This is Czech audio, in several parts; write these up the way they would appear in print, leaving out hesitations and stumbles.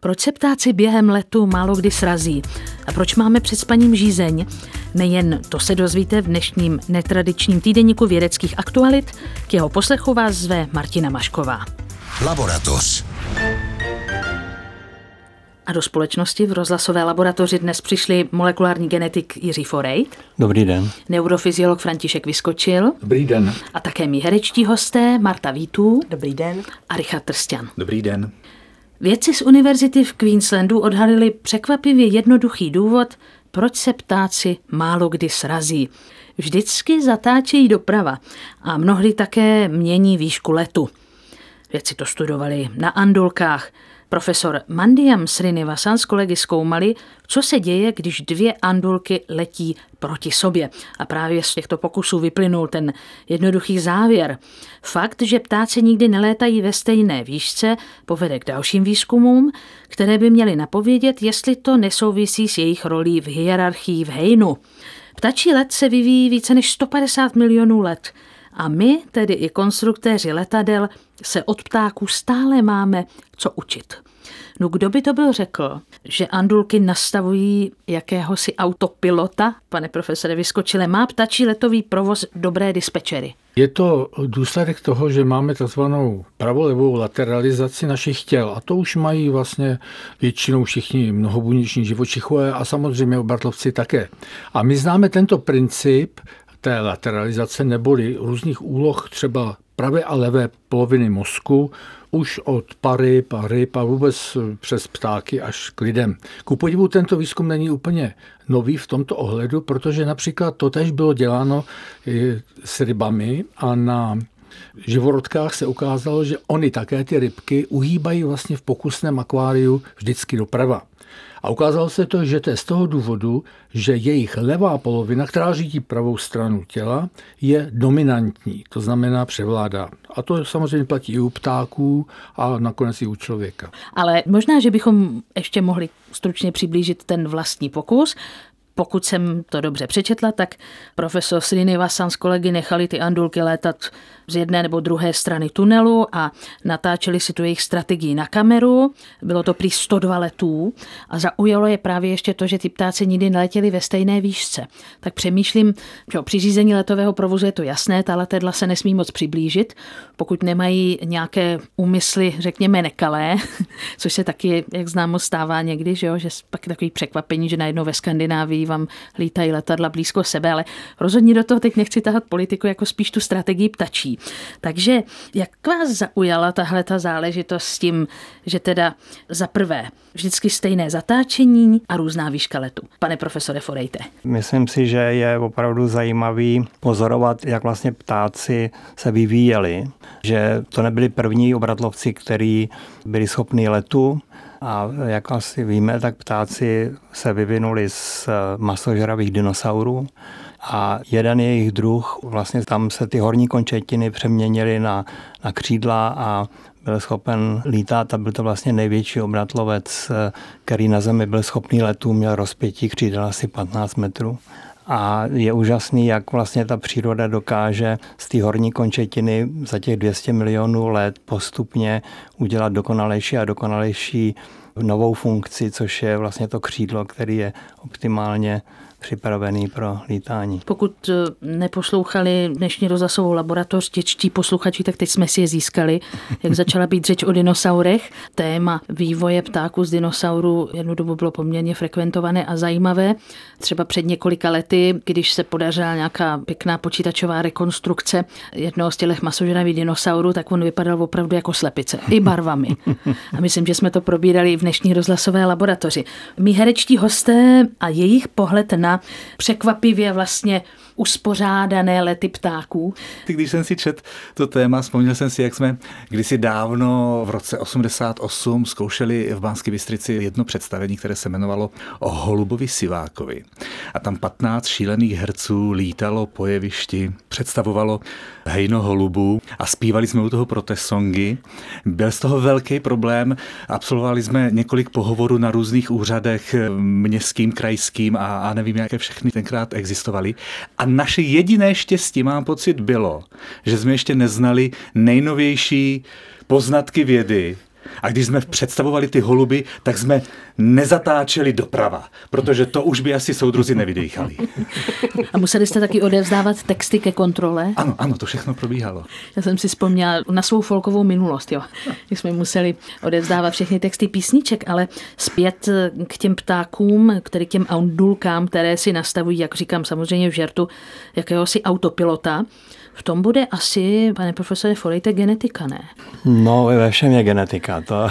Proč se ptáci během letu málo kdy srazí? A proč máme před spaním žízeň? Nejen to se dozvíte v dnešním netradičním týdeníku vědeckých aktualit. K jeho poslechu vás zve Martina Mašková. Laboratoř. A do společnosti v rozhlasové laboratoři dnes přišli molekulární genetik Jiří Forejt. Dobrý den. Neurofyziolog František Vyskočil. Dobrý den. A také mí herečtí hosté Marta Vítů. Dobrý den. A Richard Trsťan. Dobrý den. Vědci z univerzity v Queenslandu odhalili překvapivě jednoduchý důvod, proč se ptáci málo kdy srazí. Vždycky zatáčejí doprava a mnohdy také mění výšku letu. Vědci to studovali na andulkách. Profesor Mandyam Srinivasan s kolegy zkoumali, co se děje, když dvě andulky letí proti sobě. A právě z těchto pokusů vyplynul ten jednoduchý závěr. Fakt, že ptáci nikdy nelétají ve stejné výšce, povede k dalším výzkumům, které by měly napovědět, jestli to nesouvisí s jejich rolí v hierarchii v hejnu. Ptačí let se vyvíjí více než 150 milionů let. A my, tedy i konstruktéři letadel, se od ptáků stále máme co učit. No kdo by to byl řekl, že andulky nastavují jakéhosi autopilota? Pane profesore Vyskočile, má ptačí letový provoz dobré dispečery? Je to důsledek toho, že máme takzvanou pravolevou lateralizaci našich těl a to už mají vlastně většinou všichni mnohobuněční živočichové a samozřejmě obratlovci také. A my známe tento princip té lateralizace neboli různých úloh třeba pravé a levé poloviny mozku už od ryb a vůbec přes ptáky až k lidem. Ku podivu tento výzkum není úplně nový v tomto ohledu, protože například to též bylo děláno s rybami a na živorodkách se ukázalo, že oni také ty rybky uhýbají vlastně v pokusném akváriu vždycky doprava. A ukázalo se to, že to je z toho důvodu, že jejich levá polovina, která řídí pravou stranu těla, je dominantní, to znamená převládá. A to samozřejmě platí i u ptáků a nakonec i u člověka. Ale možná, že bychom ještě mohli stručně přiblížit ten vlastní pokus. Pokud jsem to dobře přečetla, tak profesor Srinivasan s kolegy nechali ty andulky létat z jedné nebo druhé strany tunelu a natáčeli si tu jejich strategii na kameru. Bylo to prý 102 letů a zaujalo je právě ještě to, že ty ptáci nikdy neletěli ve stejné výšce. Tak přemýšlím, že při řízení letového provozu je to jasné, ta letadla se nesmí moc přiblížit, pokud nemají nějaké úmysly, řekněme, nekalé, což se taky, jak známo, stává někdy, že pak takový překvapení, že najednou ve Skandinávii vám lítají letadla blízko sebe, ale rozhodně do toho teď nechci tahat politiku, jako spíš tu strategii ptačí. Takže jak vás zaujala tahleta záležitost s tím, že teda za prvé vždycky stejné zatáčení a různá výška letu? Pane profesore Forejte. Myslím si, že je opravdu zajímavý pozorovat, jak vlastně ptáci se vyvíjeli, že to nebyli první obratlovci, kteří byli schopní letu. A jak asi víme, tak ptáci se vyvinuli z masožravých dinosaurů a jeden jejich druh, vlastně tam se ty horní končetiny přeměnily na křídla a byl schopen lítat a byl to vlastně největší obratlovec, který na zemi byl schopný letu, měl rozpětí křídel asi 15 metrů. A je úžasný, jak vlastně ta příroda dokáže z té horní končetiny za těch 200 milionů let postupně udělat dokonalejší a dokonalejší novou funkci, což je vlastně to křídlo, který je optimálně připravený pro lítání. Pokud neposlouchali dnešní rozhlasovou laboratoř dětští posluchači, tak teď jsme si je získali, jak začala být řeč o dinosaurech. Téma vývoje ptáků z dinosaurů jednu dobu bylo poměrně frekventované a zajímavé. Třeba před několika lety, když se podařila nějaká pěkná počítačová rekonstrukce jednoho z těch masožravých dinosaurů, tak on vypadal opravdu jako slepice, i barvami. A myslím, že jsme to probírali i v dnešní rozhlasové laboratoři. Mí herečtí hosté a jejich pohled na překvapivě vlastně uspořádané lety ptáků. Když jsem si četl to téma, vzpomněl jsem si, jak jsme kdysi dávno v roce 88 zkoušeli v Banské Bystrici jedno představení, které se jmenovalo O holubovi sivákovi. A tam 15 šílených herců lítalo po jevišti, představovalo hejno holubů a zpívali jsme u toho protesongy. Byl z toho velký problém. Absolvovali jsme několik pohovorů na různých úřadech městským, krajským a nevím, jaké všechny tenkrát existovaly. A naše jediné štěstí, mám pocit, bylo, že jsme ještě neznali nejnovější poznatky vědy A když jsme představovali ty holuby, tak jsme nezatáčeli doprava, protože to už by asi soudruzi nevydýchali. A museli jste taky odevzdávat texty ke kontrole? Ano, to všechno probíhalo. Já jsem si vzpomněla na svou folkovou minulost, jo. Když jsme museli odevzdávat všechny texty písniček, ale zpět k těm ptákům, k těm aundulkám, které si nastavují, jak říkám samozřejmě v žertu, jakéhosi autopilota. V tom bude asi, pane profesore Folejte, genetika, ne? No, ve všem je genetika. To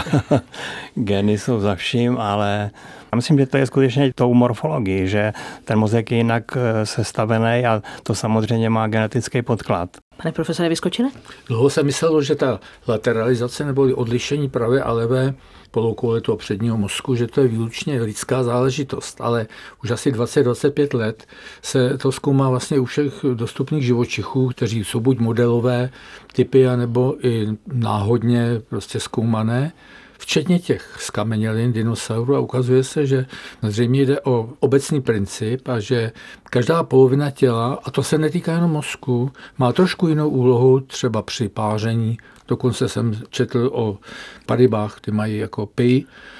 geny jsou za vším, ale já myslím, že to je skutečně tou morfologií, že ten mozek je jinak sestavený a to samozřejmě má genetický podklad. Pane profesore Vyskočile? Dlouho se myslelo, že ta lateralizace nebo odlišení pravé a levé poloukoule toho předního mozku, že to je výlučně lidská záležitost, ale už asi 20-25 let se to zkoumá vlastně u všech dostupných živočichů, kteří jsou buď modelové typy, anebo i náhodně prostě zkoumané, včetně těch zkamenělin dinosaurů, a ukazuje se, že zřejmě jde o obecný princip a že každá polovina těla, a to se netýká jenom mozku, má trošku jinou úlohu třeba při páření. Dokonce jsem četl o padybách, ty mají jako py,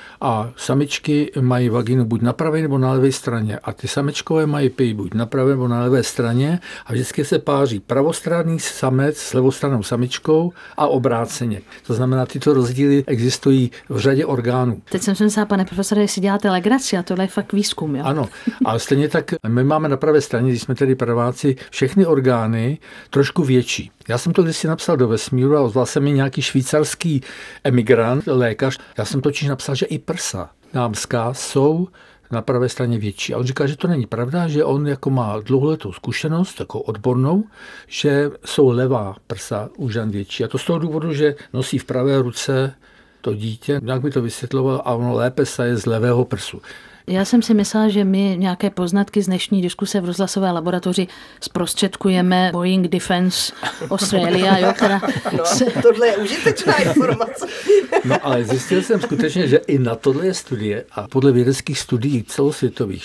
a samičky mají vagínu buď na pravé nebo na levé straně. A ty samečkové mají py buď na pravé nebo na levé straně a vždycky se páří pravostranný samec s levostrannou samičkou a obráceně. To znamená, tyto rozdíly existují v řadě orgánů. Teď jsem si myslela, pane profesore, jestli děláte legraci, a tohle je fakt výzkum, jo? Ano, ale stejně tak my máme na pravé straně, když jsme tedy praváci, všechny orgány trošku větší. Já jsem to kdysi napsal do vesmíru a ozval se mi nějaký švýcarský emigrant, lékař. Já jsem totiž napsal, že i prsa dámská jsou na pravé straně větší. A on říká, že to není pravda, že on jako má dlouholetou zkušenost, takovou odbornou, že jsou levá prsa u žen větší. A to z toho důvodu, že nosí v pravé ruce to dítě, nějak mi to vysvětloval, a ono lépe saje z levého prsu. Já jsem si myslela, že my nějaké poznatky z dnešní diskuse v rozhlasové laboratoři zprostředkujeme Boeing Defense Australia, jo, která... No, tohle je užitečná informace. No, ale zjistil jsem skutečně, že i na tohle je studie a podle vědeckých studií celosvětových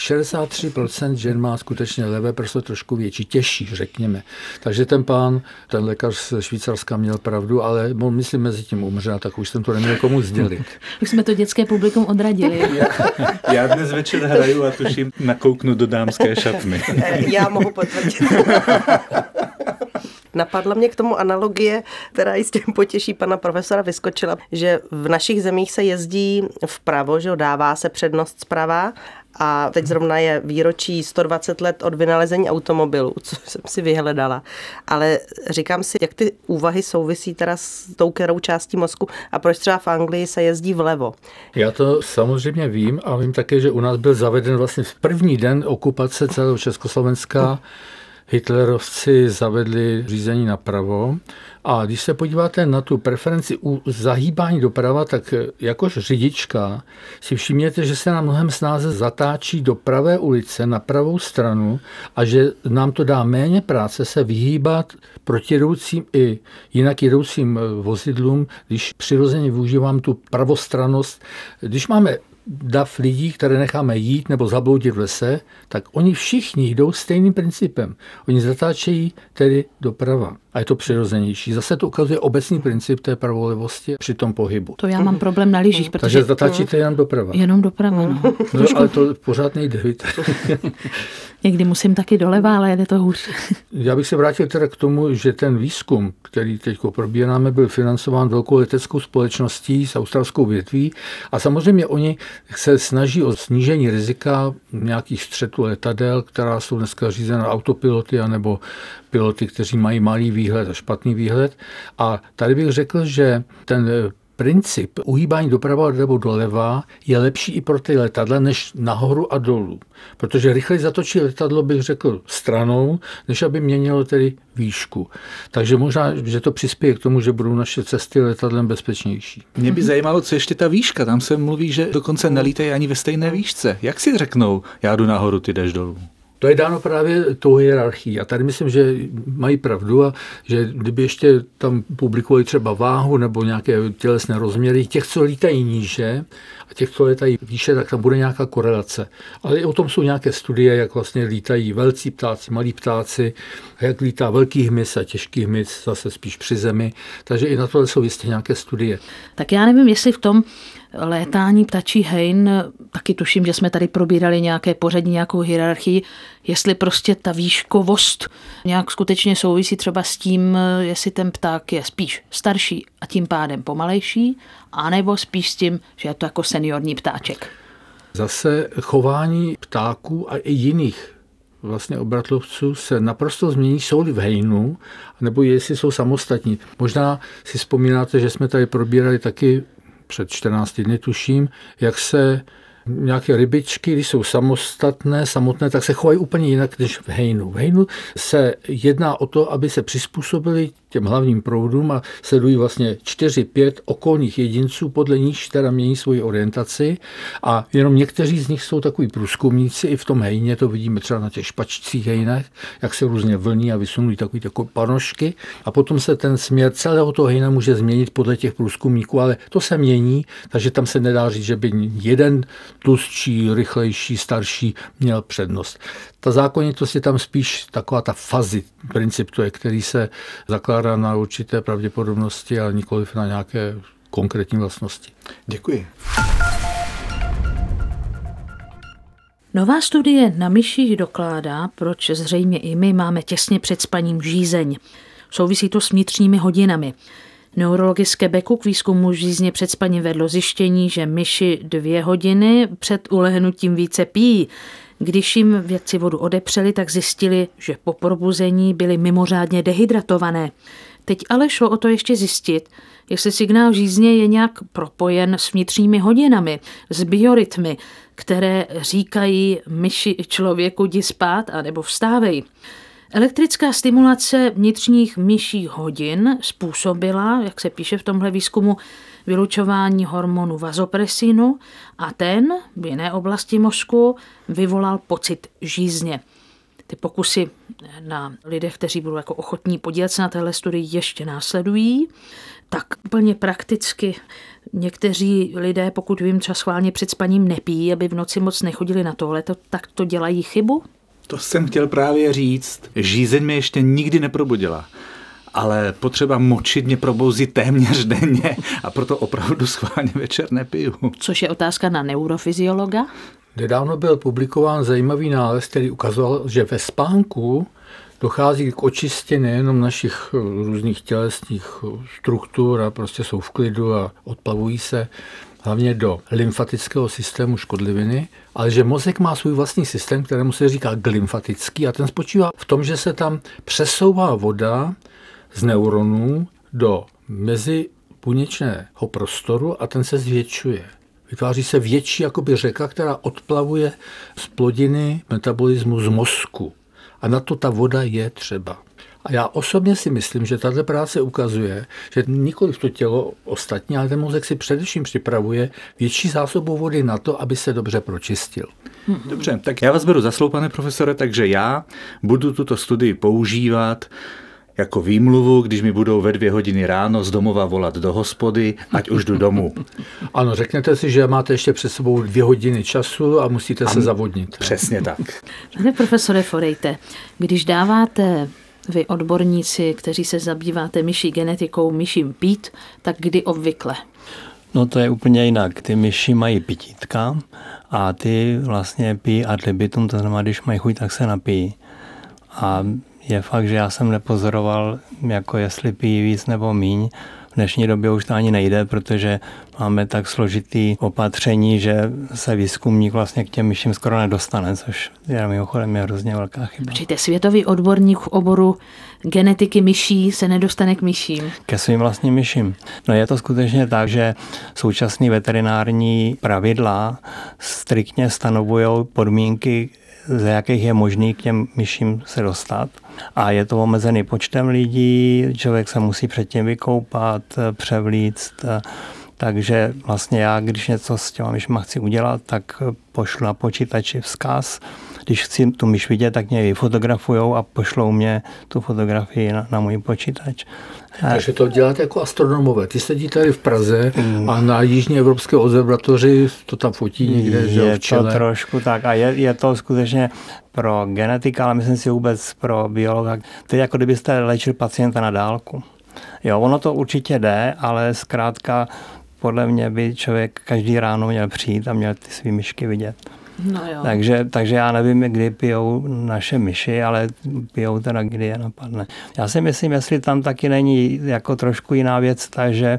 63% žen má skutečně levé prso trošku větší, těžší, řekněme. Takže ten pán, ten lékař z Švýcarska měl pravdu, ale on, myslím, mezi tím umřel, tak už jsem to neměl komu sdělit. Už jsme to dětské publikum odradili. Já dnes večer hraju a tuším nakouknu do dámské šatny. Já mohu potvrdit. Napadla mě k tomu analogie, která jistě potěší pana profesora Vyskočila, že v našich zemích se jezdí vpravo, že dává se přednost zprava, a teď zrovna je výročí 120 let od vynalezení automobilu, co jsem si vyhledala. Ale říkám si, jak ty úvahy souvisí teda s tou kterou částí mozku a proč třeba v Anglii se jezdí vlevo. Já to samozřejmě vím a vím také, že u nás byl zaveden vlastně v první den okupace celého Československa. Hitlerovci zavedli řízení napravo a když se podíváte na tu preferenci u zahýbání doprava, tak jakož řidička si všimněte, že se nám mnohem snáze zatáčí do pravé ulice na pravou stranu a že nám to dá méně práce se vyhýbat protijedoucím i jinak jedoucím vozidlům, když přirozeně využívám tu pravostrannost. Když máme dav lidí, které necháme jít nebo zabloudit v lese, tak oni všichni jdou stejným principem. Oni zatáčejí tedy doprava. A je to přirozenější. Zase to ukazuje obecný princip té pravolevosti při tom pohybu. To já mám problém na lyžích, protože... Takže zatáčíte jenom doprava. Jenom doprava, no. No, ale to pořád nejde, víte. Někdy musím taky doleva, ale jde to hůř. Já bych se vrátil teda k tomu, že ten výzkum, který teď probíráme, byl financován velkou leteckou společností s australskou větví a samozřejmě oni se snaží o snížení rizika nějakých střetů letadel, která jsou dneska řízena autopiloty anebo piloty, kteří mají malý výhled a špatný výhled. A tady bych řekl, že ten princip uhýbání doprava nebo doleva je lepší i pro ty letadla než nahoru a dolů. Protože rychleji zatočí letadlo, bych řekl, stranou, než aby měnilo tedy výšku. Takže možná, že to přispěje k tomu, že budou naše cesty letadlem bezpečnější. Mě by zajímalo, co ještě ta výška. Tam se mluví, že dokonce nelítají ani ve stejné výšce. Jak si řeknou, já jdu nahoru, ty jdeš dolů? To je dáno právě tou hierarchií. A tady myslím, že mají pravdu a že kdyby ještě tam publikovali třeba váhu nebo nějaké tělesné rozměry těch, co lítají níže a těch, co lítají výše, tak tam bude nějaká korelace. Ale i o tom jsou nějaké studie, jak vlastně lítají velcí ptáci, malí ptáci, jak lítá velký hmyz a těžký hmyz, zase spíš při zemi. Takže i na to jsou jistě nějaké studie. Tak já nevím, jestli v tom létání ptačí hejn, taky tuším, že jsme tady probírali nějaké pořadí, nějakou hierarchii, jestli prostě ta výškovost nějak skutečně souvisí třeba s tím, jestli ten pták je spíš starší a tím pádem pomalejší, anebo spíš s tím, že je to jako seniorní ptáček. Zase chování ptáků a i jiných vlastně obratlovců se naprosto změní, jsou-li v hejnu, nebo jestli jsou samostatní. Možná si vzpomínáte, že jsme tady probírali taky před 14 dny tuším, jak se nějaké rybičky, když jsou samotné, tak se chovají úplně jinak než v hejnu. V hejnu se jedná o to, aby se přizpůsobili těm hlavním proudům a sledují vlastně 4-5 okolních jedinců, podle nich teda mění svoji orientaci a jenom někteří z nich jsou takový průzkumníci, i v tom hejně to vidíme třeba na těch špačcích hejnech, jak se různě vlní a vysunují takový panožky a potom se ten směr celého toho hejna může změnit podle těch průzkumníků, ale to se mění, takže tam se nedá říct, že by jeden tlustší, rychlejší, starší měl přednost. Ta zákonitost je tam spíš taková ta fazi, princip to je, který se zakládá na určité pravděpodobnosti, ale nikoliv na nějaké konkrétní vlastnosti. Děkuji. Nová studie na myších dokládá, proč zřejmě i my máme těsně před spaním žízeň. Souvisí to s vnitřními hodinami. Neurologické Beku k výzkumu žízně před spaním vedlo zjištění, že myši 2 hodiny před ulehnutím více pijí. Když jim vědci vodu odepřeli, tak zjistili, že po probuzení byly mimořádně dehydratované. Teď ale šlo o to ještě zjistit, jestli signál žízně je nějak propojen s vnitřními hodinami, s biorytmy, které říkají myši i člověku jdi spát anebo vstávej. Elektrická stimulace vnitřních myších hodin způsobila, jak se píše v tomhle výzkumu, vylučování hormonu vazopresinu a ten v jiné oblasti mozku vyvolal pocit žízně. Ty pokusy na lidech, kteří budou jako ochotní podílet se na téhle studii, ještě následují. Tak úplně prakticky někteří lidé, pokud vím, třeba schválně před spaním nepijí, aby v noci moc nechodili na toaletu, tak to dělají chybu? To jsem chtěl právě říct. Žízeň mě ještě nikdy neprobudila. Ale potřeba močit mě probouzí téměř denně a proto opravdu schválně večer nepiju. Což je otázka na neurofyziologa? Nedávno byl publikován zajímavý nález, který ukazoval, že ve spánku dochází k očistě nejenom našich různých tělesných struktur a prostě jsou v klidu a odplavují se hlavně do lymfatického systému škodliviny, ale že mozek má svůj vlastní systém, kterému se říká glymfatický a ten spočívá v tom, že se tam přesouvá voda z neuronů do mezibuněčného prostoru a ten se zvětšuje. Vytváří se větší jakoby řeka, která odplavuje z plodiny metabolismu z mozku. A na to ta voda je třeba. A já osobně si myslím, že tato práce ukazuje, že nikoliv to tělo ostatní, ale ten mozek si především připravuje větší zásobu vody na to, aby se dobře pročistil. Dobře, tak já vás beru za slovo, pane profesore, takže já budu tuto studii používat jako výmluvu, když mi budou ve 2 hodiny ráno z domova volat do hospody, ať už jdu domů. Ano, řekněte si, že máte ještě před sebou 2 hodiny času a musíte se zavodnit. Přesně tak. Pane profesore Forejte, když dáváte vy odborníci, kteří se zabýváte myší genetikou, myším pít, tak kdy obvykle? No to je úplně jinak. Ty myši mají pitítka a ty vlastně pijí ad libitum, to znamená, když mají chuť, tak se napijí. A je fakt, že já jsem nepozoroval, jako jestli pijí víc nebo míň. V dnešní době už to ani nejde, protože máme tak složitý opatření, že se výzkumník vlastně k těm myším skoro nedostane, což je mimochodem je hrozně velká chyba. Počkejte, světový odborník v oboru genetiky myší se nedostane k myším? Ke svým vlastním myším. No je to skutečně tak, že současné veterinární pravidla striktně stanovují podmínky, ze jakých je možný k těm myším se dostat. A je to omezený počtem lidí, člověk se musí předtím vykoupat, převlíct, takže vlastně já, když něco s těma myšma chci udělat, tak pošlu na počítači vzkaz. Když chci tu myš vidět, tak mě ji fotografujou a pošlou mě tu fotografii na můj počítač. Takže to děláte jako astronomové. Ty sedí tady v Praze a na Jižní evropské observatoři to tam fotí někde, že v Chile. Je to trošku tak a je to skutečně pro genetika, ale myslím si vůbec pro biologa. To je jako kdybyste léčil pacienta na dálku. Jo, ono to určitě jde, ale zkrátka podle mě by člověk každý ráno měl přijít a měl ty svý myšky vidět. No jo. Takže já nevím, kdy pijou naše myši, ale pijou teda, kdy je napadne. Já si myslím, jestli tam taky není jako trošku jiná věc, takže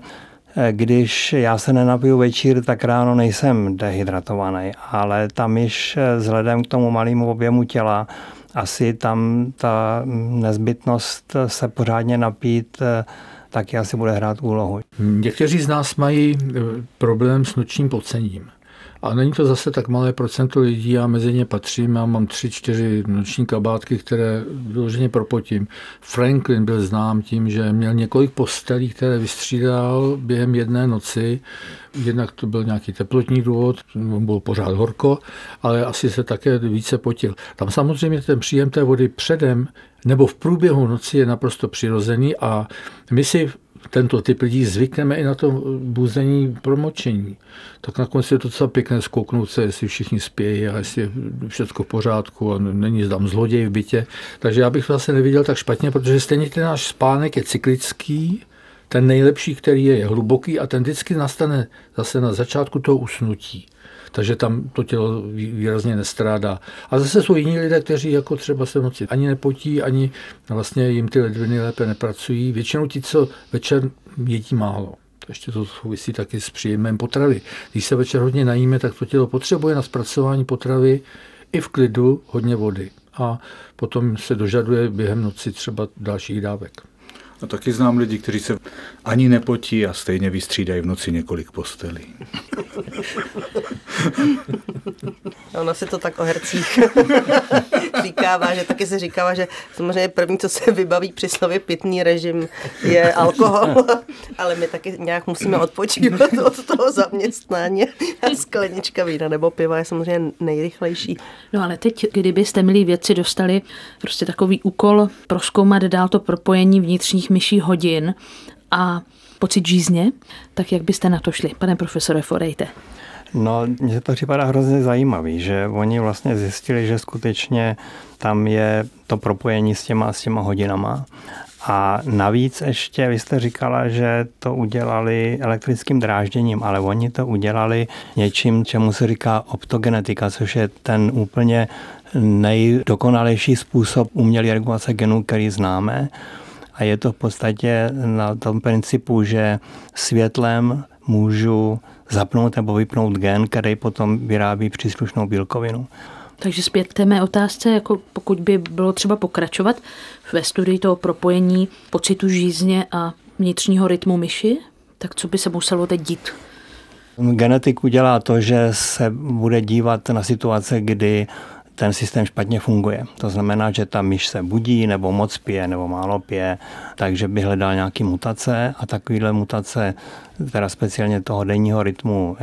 když já se nenapiju večír, tak ráno nejsem dehydratovaný, ale ta myš vzhledem k tomu malému objemu těla, asi tam ta nezbytnost se pořádně napít taky asi bude hrát úlohu. Někteří z nás mají problém s nočním pocením. A není to zase tak malé procento lidí, já mezi ně patřím, já mám 3-4 noční kabátky, které vyloženě propotím. Franklin byl znám tím, že měl několik postelí, které vystřídal během jedné noci. Jednak to byl nějaký teplotní důvod, bylo pořád horko, ale asi se také více potil. Tam samozřejmě ten příjem té vody předem nebo v průběhu noci je naprosto přirozený a my si tento typ lidí zvykneme i na to buzení promočení. Tak nakonec je to docela pěkné zkouknout se, jestli všichni spějí a jestli je všechno v pořádku a není tam zloděj v bytě. Takže já bych to zase neviděl tak špatně, protože stejně ten náš spánek je cyklický, ten nejlepší, který je hluboký a ten vždycky nastane zase na začátku toho usnutí. Takže tam to tělo výrazně nestrádá. A zase jsou jiní lidé, kteří jako třeba se v noci ani nepotí, ani vlastně jim ty ledviny lépe nepracují. Většinou ti, co večer jedí málo. Ještě to souvisí taky s příjmem potravy. Když se večer hodně najíme, tak to tělo potřebuje na zpracování potravy i v klidu hodně vody. A potom se dožaduje během noci třeba dalších dávek. A taky znám lidi, kteří se ani nepotí a stejně vystřídají v noci několik postelí. Ono se to tak o hercích říkává, že taky se říkává, že samozřejmě první, co se vybaví při slově pitný režim, je alkohol, ale my taky nějak musíme odpočívat od toho zaměstnání a sklenička vína nebo piva je samozřejmě nejrychlejší. No ale teď, kdybyste, milí vědci, dostali prostě takový úkol prozkoumat dál to propojení vnitřních myších hodin a pocit žízně, tak jak byste na to šli, pane profesore Forejte? No, mně to připadá hrozně zajímavý, že oni vlastně zjistili, že skutečně tam je to propojení s těma hodinama. A navíc ještě, vy jste říkala, že to udělali elektrickým drážděním, ale oni to udělali něčím, čemu se říká optogenetika, což je ten úplně nejdokonalejší způsob umělé regulace genů, který známe. A je to v podstatě na tom principu, že světlem můžu zapnout nebo vypnout gen, který potom vyrábí příslušnou bílkovinu. Takže zpět k té mé otázce, jako pokud by bylo třeba pokračovat ve studii toho propojení pocitu žízně a vnitřního rytmu myši, tak co by se muselo teď dít? Genetik udělá to, že se bude dívat na situace, kdy ten systém špatně funguje. To znamená, že ta myš se budí, nebo moc pije, nebo málo pije, takže by hledal nějaké mutace a takovéhle mutace, teda speciálně toho denního rytmu,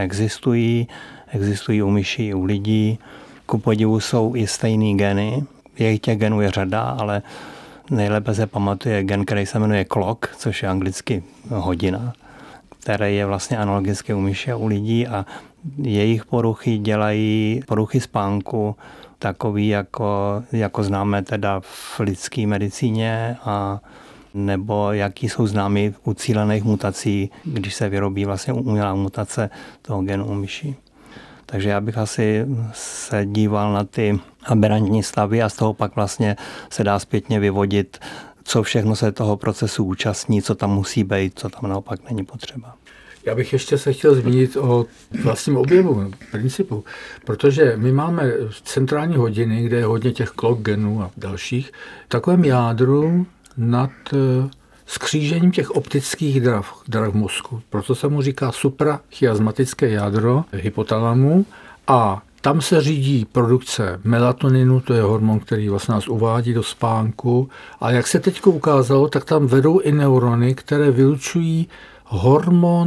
existují u myší i u lidí. Ku podivu jsou i stejný geny, těch genů je řada, ale nejlépe se pamatuje gen, který se jmenuje clock, což je anglicky hodina, který je vlastně analogický u myši a u lidí a jejich poruchy dělají poruchy spánku, takový, jako známe teda v lidské medicíně a nebo jaký jsou známy u cílených mutací, když se vyrobí vlastně umělá mutace toho genu u myší. Takže já bych asi se díval na ty aberrantní stavy a z toho pak vlastně se dá zpětně vyvodit, co všechno se toho procesu účastní, co tam musí být, co tam naopak není potřeba. Já bych ještě se chtěl zmínit o vlastním objemu, principu, protože my máme centrální hodiny, kde je hodně těch clock genů a dalších, v takovém jádru nad skřížením těch optických drah v mozku. Proto se mu říká suprachiasmatické jádro hypotalamu a tam se řídí produkce melatoninu, to je hormon, který vlastně nás uvádí do spánku. A jak se teď ukázalo, tak tam vedou i neurony, které vylučují hormon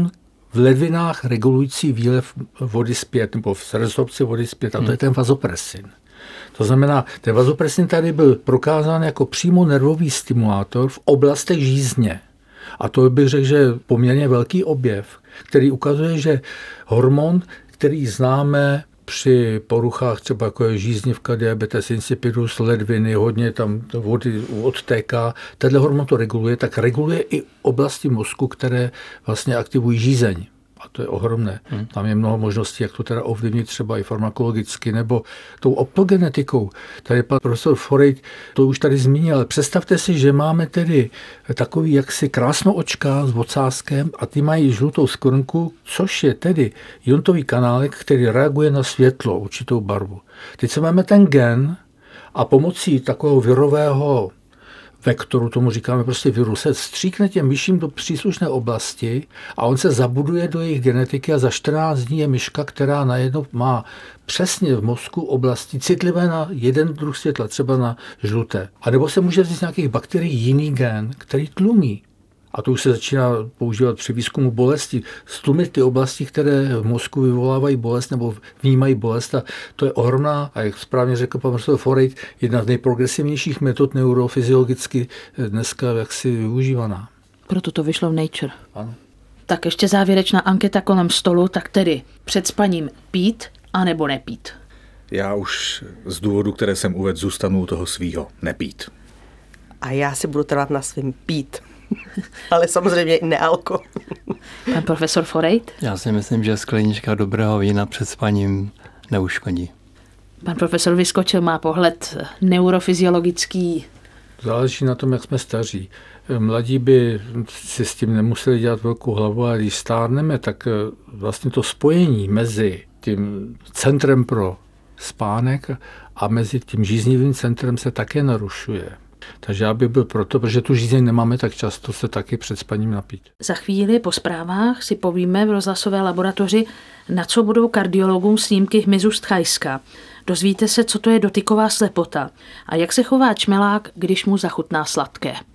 v ledvinách regulující výlev vody zpět, nebo v resorpci vody zpět, a to je ten vazopresin. To znamená, ten vazopresin tady byl prokázán jako přímo nervový stimulátor v oblastech žízně. A to bych řekl, že je poměrně velký objev, který ukazuje, že hormon, který známe při poruchách třeba jako je žíznivka, diabetes insipidus, ledviny, hodně tam vody odtéká, tenhle hormon to reguluje, tak reguluje i oblasti mozku, které vlastně aktivují žízeň. A to je ohromné. Tam je mnoho možností, jak to teda ovlivnit třeba i farmakologicky nebo tou optogenetikou. Tady pan profesor Forejt to už tady zmínil, ale představte si, že máme tedy takový jaksi krásnoočka s ocáskem a ty mají žlutou skvrnku, což je tedy iontový kanálek, který reaguje na světlo, určitou barvu. Teď se máme ten gen a pomocí takového virového vektoru, tomu říkáme prostě viru, se stříkne těm myším do příslušné oblasti a on se zabuduje do jejich genetiky a za 14 dní je myška, která najednou má přesně v mozku oblasti citlivé na jeden druh světla, třeba na žluté. A nebo se může vzít z nějakých bakterií jiný gen, který tlumí. A to už se začíná používat při výzkumu bolesti. Stlumit ty oblasti, které v mozku vyvolávají bolest nebo vnímají bolest. A to je ohromná, a jak správně řekl pan profesor Forejt, jedna z nejprogresivnějších metod neurofyziologicky dneska jaksi využívaná. Proto to vyšlo v Nature. Ano. Tak ještě závěrečná anketa kolem stolu, tak tedy před spaním pít anebo nepít. Já už z důvodu, které jsem uvedl, zůstanu u toho svýho nepít. A já si budu trvat na svým pít. Ale samozřejmě i nealko. Pan profesor Forejt? Já si myslím, že sklenička dobrého vína před spaním neuškodí. Pan profesor Vyskočil má pohled neurofyziologický. Záleží na tom, jak jsme staří. Mladí by si s tím nemuseli dělat velkou hlavu, ale když stárneme, tak vlastně to spojení mezi tím centrem pro spánek a mezi tím žíznivým centrem se také narušuje. Takže já bych byl proto, protože tu žízeň nemáme tak často, se taky před spaním napít. Za chvíli po zprávách si povíme v rozhlasové laboratoři, na co budou kardiologům snímky hmyzu z Thajska. Dozvíte se, co to je dotyková slepota a jak se chová čmelák, když mu zachutná sladké.